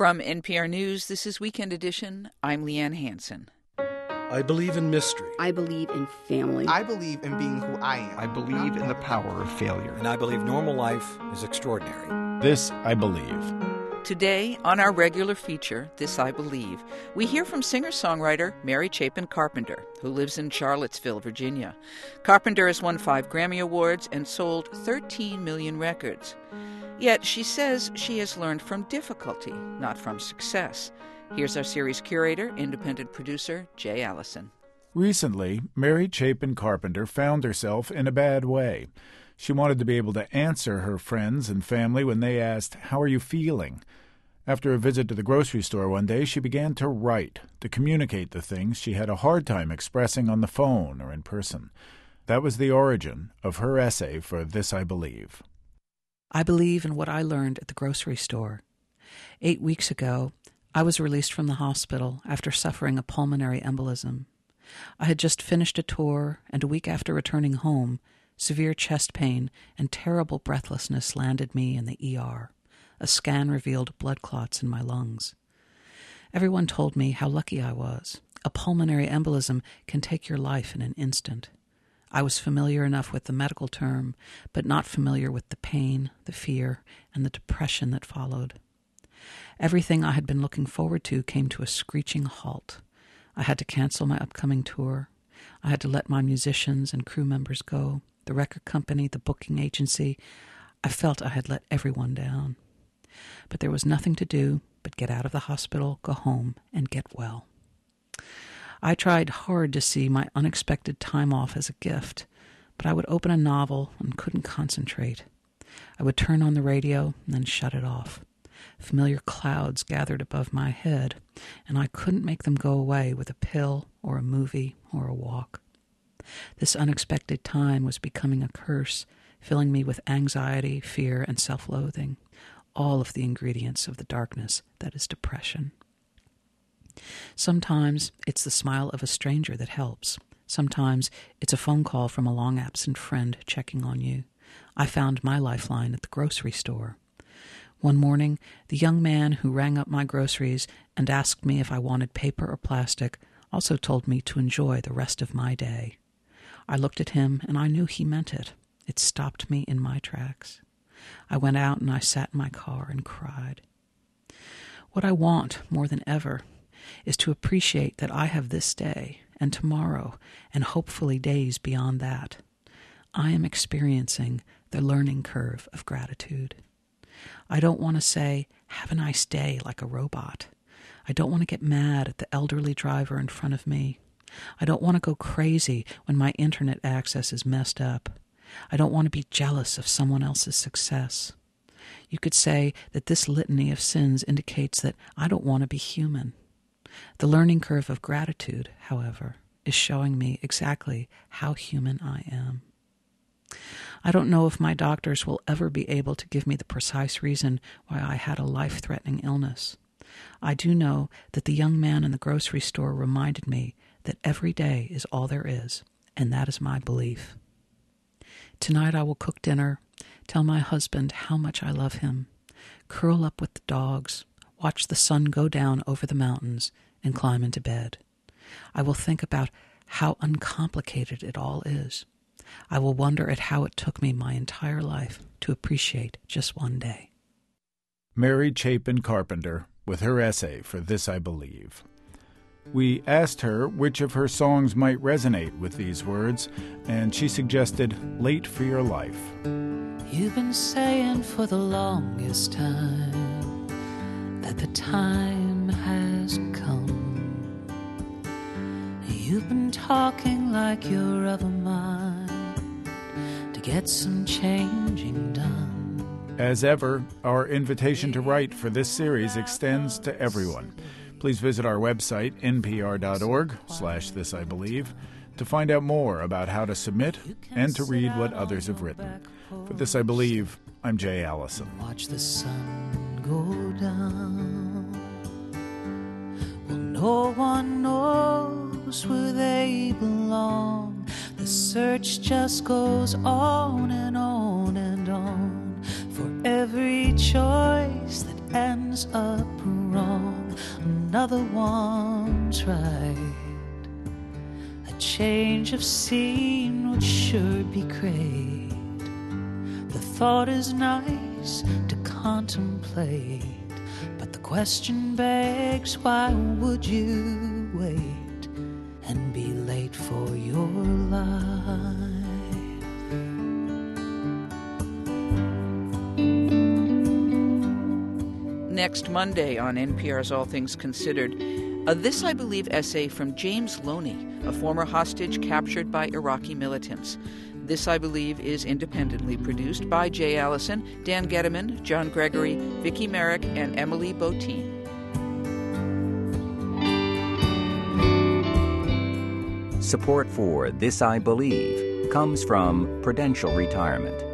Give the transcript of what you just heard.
From NPR News, this is Weekend Edition. I'm Leanne Hansen. I believe in mystery. I believe in family. I believe in being who I am. I believe in the power of failure. And I believe normal life is extraordinary. This I believe. Today, on our regular feature, This I Believe, we hear from singer-songwriter Mary Chapin Carpenter, who lives in Charlottesville, Virginia. Carpenter has won 5 Grammy Awards and sold 13 million records. Yet she says she has learned from difficulty, not from success. Here's our series curator, independent producer, Jay Allison. Recently, Mary Chapin Carpenter found herself in a bad way. She wanted to be able to answer her friends and family when they asked, "How are you feeling?" After a visit to the grocery store one day, she began to write, to communicate the things she had a hard time expressing on the phone or in person. That was the origin of her essay for This I Believe. I believe in what I learned at the grocery store. 8 weeks ago, I was released from the hospital after suffering a pulmonary embolism. I had just finished a tour, and a week after returning home, severe chest pain and terrible breathlessness landed me in the ER. A scan revealed blood clots in my lungs. Everyone told me how lucky I was. A pulmonary embolism can take your life in an instant. I was familiar enough with the medical term, but not familiar with the pain, the fear, and the depression that followed. Everything I had been looking forward to came to a screeching halt. I had to cancel my upcoming tour. I had to let my musicians and crew members go. The record company, the booking agency. I felt I had let everyone down. But there was nothing to do but get out of the hospital, go home, and get well. I tried hard to see my unexpected time off as a gift, but I would open a novel and couldn't concentrate. I would turn on the radio and then shut it off. Familiar clouds gathered above my head, and I couldn't make them go away with a pill or a movie or a walk. This unexpected time was becoming a curse, filling me with anxiety, fear, and self-loathing, all of the ingredients of the darkness that is depression. Sometimes it's the smile of a stranger that helps. Sometimes it's a phone call from a long-absent friend checking on you. I found my lifeline at the grocery store. One morning, the young man who rang up my groceries and asked me if I wanted paper or plastic also told me to enjoy the rest of my day. I looked at him, and I knew he meant it. It stopped me in my tracks. I went out and I sat in my car and cried. What I want more than ever is to appreciate that I have this day and tomorrow and hopefully days beyond that. I am experiencing the learning curve of gratitude. I don't want to say, "Have a nice day," like a robot. I don't want to get mad at the elderly driver in front of me. I don't want to go crazy when my internet access is messed up. I don't want to be jealous of someone else's success. You could say that this litany of sins indicates that I don't want to be human. The learning curve of gratitude, however, is showing me exactly how human I am. I don't know if my doctors will ever be able to give me the precise reason why I had a life-threatening illness. I do know that the young man in the grocery store reminded me that every day is all there is, and that is my belief. Tonight I will cook dinner, tell my husband how much I love him, curl up with the dogs, watch the sun go down over the mountains, and climb into bed. I will think about how uncomplicated it all is. I will wonder at how it took me my entire life to appreciate just one day. Mary Chapin Carpenter with her essay for This I Believe. We asked her which of her songs might resonate with these words, and she suggested Late for Your Life. You've been saying for the longest time that the time has come. You've been talking like you're of a mind to get some changing done. As ever, our invitation to write for this series extends to everyone. Please visit our website, npr.org/thisibelieve, to find out more about how to submit and to read what others have written. For This I Believe, I'm Jay Allison. Watch the sun go down. Well, no one knows where they belong. The search just goes on and on and on for every choice that ends up wrong. wrong, another one's right. A change of scene would sure be great. The thought is nice to contemplate, but the question begs, why would you wait and be late for your life? Next Monday on NPR's All Things Considered, a This I Believe essay from James Loney, a former hostage captured by Iraqi militants. This I Believe is independently produced by Jay Allison, Dan Getteman, John Gregory, Vicki Merrick, and Emily Botein. Support for This I Believe comes from Prudential Retirement.